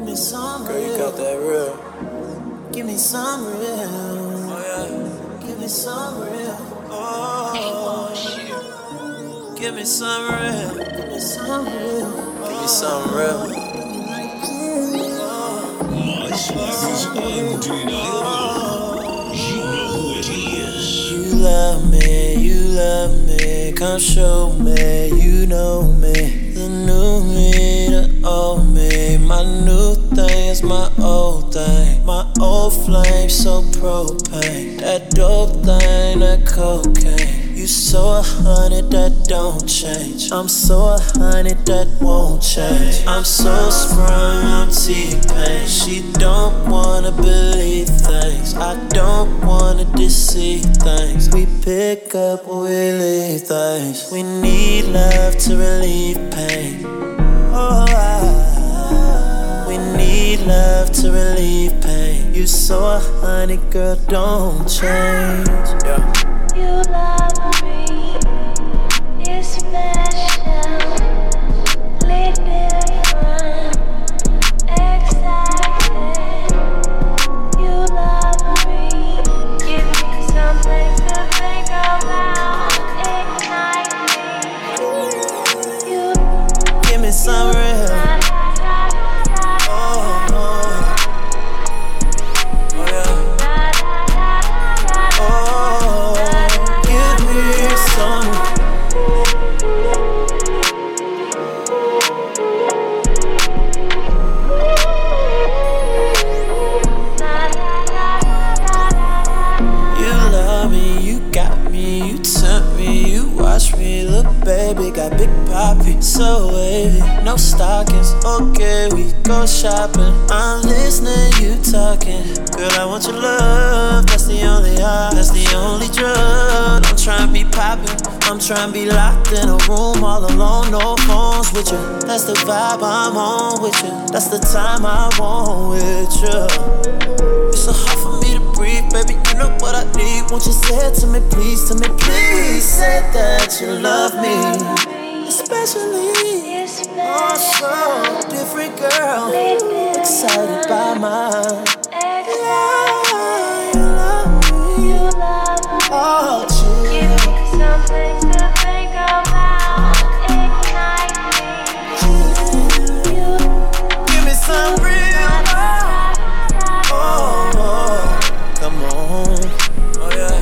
Give me some Girl, you real. got that real. Give me some real. Oh yeah. Give me some real. Oh. Give me some real. Give me some real. Give me some real. This life is undeniable. You know who it is. You love me, come show me, you know me. The new me, the old me. My new thing is my old thing. My old flame, so propane. That dope thing, that cocaine. You so 100 that don't change. I'm so 100 that won't change. I'm so sprung, I'm T-Pain. She don't wanna believe things. I don't wanna deceive things. We pick up, we leave things. We need love to relieve pain. Oh, we need love to relieve pain. You so 100, girl, don't change. Yeah. You love me, you're special, leave different, excited. You love me, give me something to think about, ignite me. You Give me some real. Oh, oh. Oh, yeah. Oh, give me some. You love me, you got me, you tempt me, you watch me. Look, baby, got big poppy, so wavy. No stockings, okay, we go shopping. I'm listening, you talking. Girl, I want your love, that's the only high, that's the only drug. I'm trying to be poppin', I'm trying to be locked in a room all alone, no phones with you. That's the vibe I'm on with you, that's the time I want with you. It's so hard for me to breathe, baby, you know what I need. Won't you say it to me, please, say that you love me. Especially, oh, so different girl, excited by my love. You love me, oh, give me something to think about, ignite me. You give me some real. Oh, oh, come on. Oh, yeah.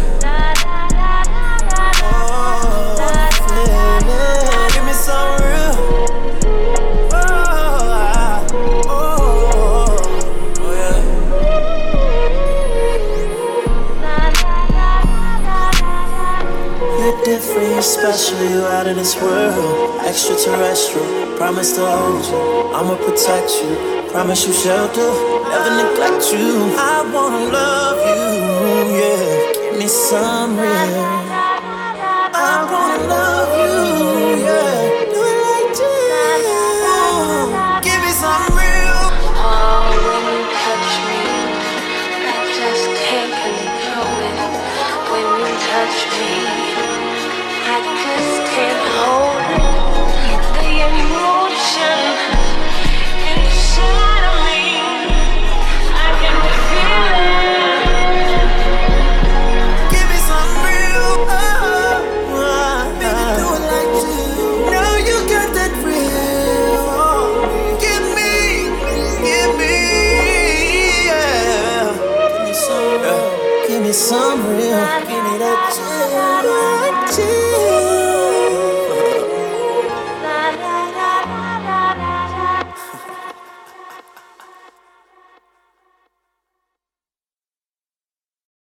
Oh, feel it. Give me some real. Oh, oh, oh, yeah. You're different, you're special, you're out of this world. Extraterrestrial, promise to hold you. I'ma protect you, promise you shelter, never neglect you. I wanna love you, yeah. Give me some real. I wanna love you, yeah. Do it like this. Give me some real. Oh, when you touch me, I just can't control it. When you touch me, I just can't hold it. The emotion inside of me, I can feel it. Give me some real. Baby, do it like you. Now you got that real. Give me, yeah. Give me some real. Give me some real. Give me that chill.